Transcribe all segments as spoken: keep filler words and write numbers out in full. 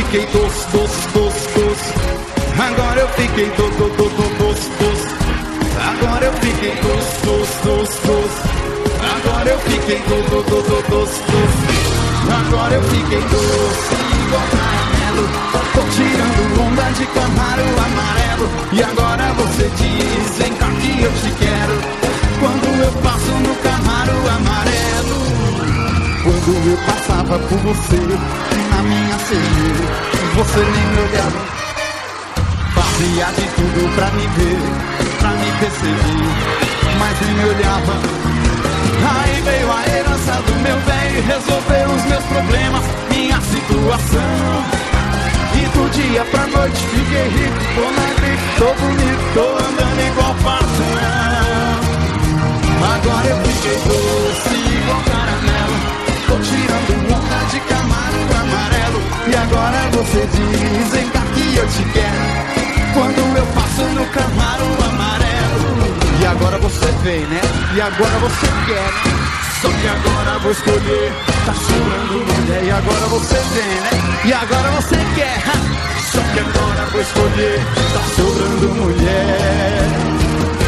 fiquei doce, doce, doce, doce. Agora eu fiquei doce, doce, doce, doce. Agora eu fiquei doce, doce, doce, doce. Agora eu fiquei doce, doce, doce, doce. Agora eu fiquei doce igual caramelo. Tô tirando onda de Camaro amarelo. E agora você diz, vem cá que eu te quero. Quando eu passo no Camaro amarelo. Quando eu passava por você na minha C G, você nem me olhava. Fazia de tudo pra me ver, pra me perceber, mas nem me olhava. Aí veio a herança do meu velho, resolveu os meus problemas, minha situação. E do dia pra noite fiquei rico, tô na grife, tô bonito, tô andando igual patrão. Agora eu fiquei doce igual caramelo. Tô tirando onda de Camaro amarelo. E agora você diz, vem cá que eu te quero. Quando eu passo no Camaro amarelo. E agora você vem, né? E agora você quer. Só que agora vou escolher. Tá sobrando mulher. E agora você vem, né? E agora você quer. Só que agora vou escolher. Tá sobrando mulher.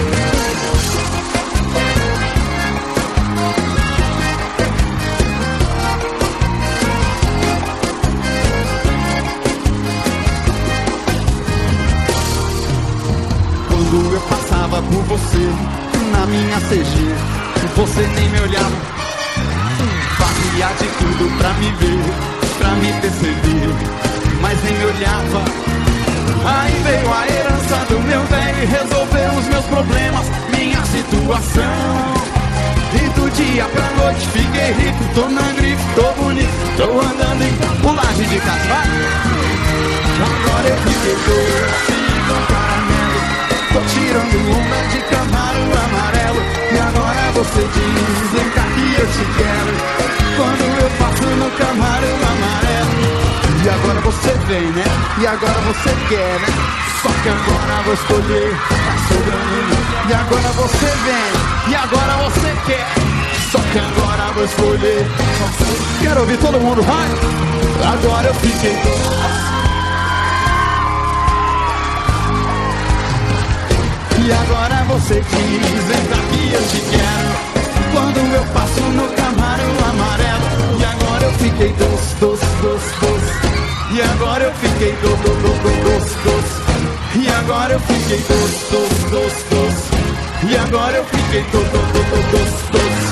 Quando eu passava por você na minha C G, você nem me olhava. Fazia de tudo pra me ver, pra me perceber, mas nem me olhava. Aí veio a herança do meu velho e resolveu os meus problemas, minha situação. E do dia pra noite fiquei rico, tô na grife, tô bonito, tô andando em pulagem de casa. Vai! Agora eu fiquei doce igual caramelo. Tô tirando onda de Camaro amarelo. E agora você diz, vem cá que eu te quero. Quando eu passo no Camaro amarelo. E agora você vem, né? E agora você quer, né? Só que agora vou escolher, tá sobrando. E agora você vem, e agora você quer. Só que agora vou escolher. Quero ouvir todo mundo, vai! Agora eu fiquei doce. E agora você diz, vem cá que eu te quero. Quando eu passo no Camaro amarelo. E agora eu fiquei doce, doce, doce, doce. E agora eu fiquei doce, doce, doce, doce. E agora eu fiquei doce, doce, doce, doce. E agora eu fiquei doce, doce, doce, doce.